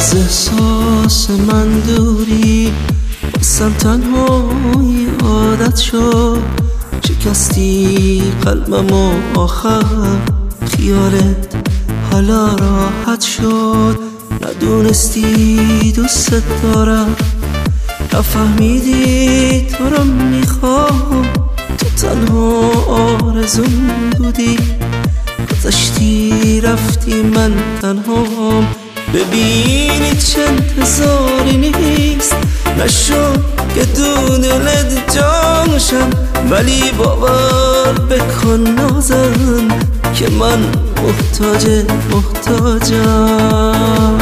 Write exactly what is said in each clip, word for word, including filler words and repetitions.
از احساس من دوری بازم تنهایی عادت شد، شکستی قلبم و آخر خیالت حالا راحت شد. ندونستی دوست دارم، نفهمیدی تو رو میخوام، تو تنها آرزوم بودی، گذشتی رفتی من تنهام. ببینی چه انتظاری نیست، نشد که دو دلت جانشم، ولی باور بکن نازم که من محتاج محتاجم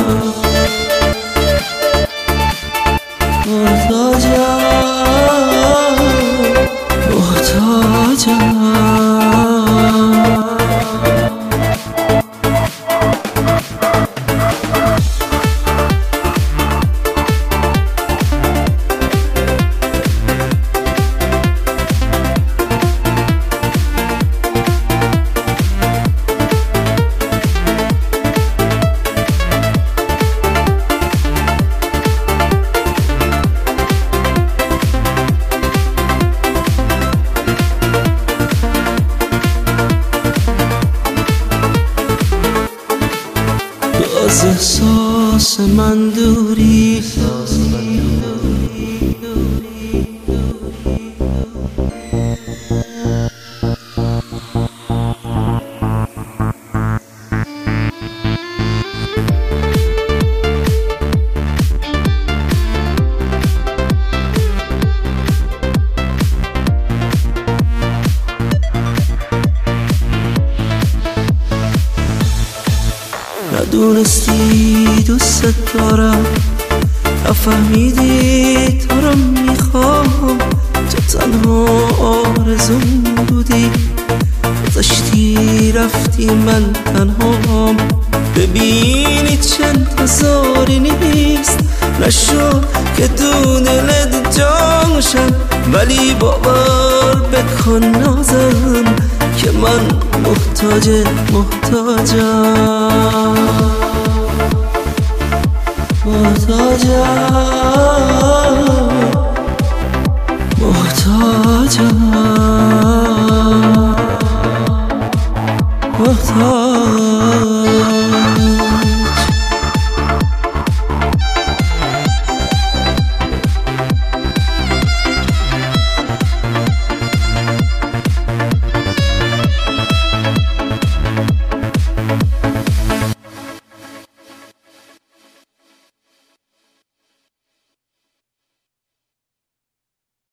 محتاجم محتاجم. از احساس من دوری ندونستی دوست دارم، نفهمیدی تو رو میخوام، تو تنها آرزوم بودی، گذشتی رفتی من تنهام. ببینی چه انتظاری نیست، نشد که دو دلت جانشم، ولی باور بکن نازم که من محتاج محتاجم محتاجم محتاجم.